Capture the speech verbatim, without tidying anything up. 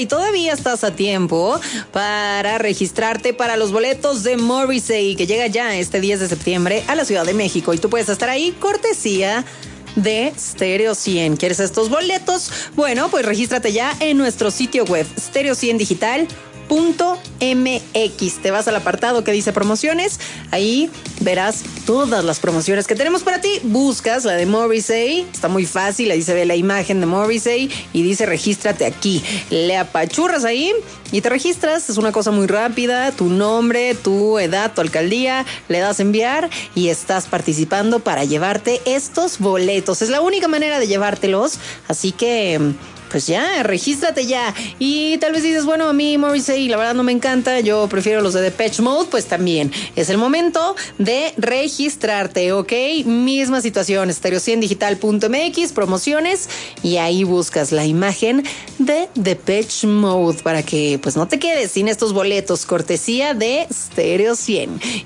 Y todavía estás a tiempo para registrarte para los boletos de Morrissey, que llega ya este diez de septiembre a la Ciudad de México. Y tú puedes estar ahí, cortesía de Stereo cien. ¿Quieres estos boletos? Bueno, pues regístrate ya en nuestro sitio web, stereo cien digital punto m x. Te vas al apartado que dice promociones. Ahí verás todas las promociones que tenemos para ti. Buscas la de Morrissey. Está muy fácil. Ahí se ve la imagen de Morrissey y dice regístrate aquí. Le apachurras ahí y te registras. Es una cosa muy rápida. Tu nombre, tu edad, tu alcaldía. Le das enviar y estás participando para llevarte estos boletos. Es la única manera de llevártelos. Así que pues ya, regístrate ya. Y tal vez dices, bueno, a mí Morrissey la verdad no me encanta, yo prefiero los de Depeche Mode. Pues también es el momento de registrarte, ¿ok? Misma situación, stereo cien digital punto m x, promociones, y ahí buscas la imagen de Depeche Mode para que pues no te quedes sin estos boletos, cortesía de Stereo cien.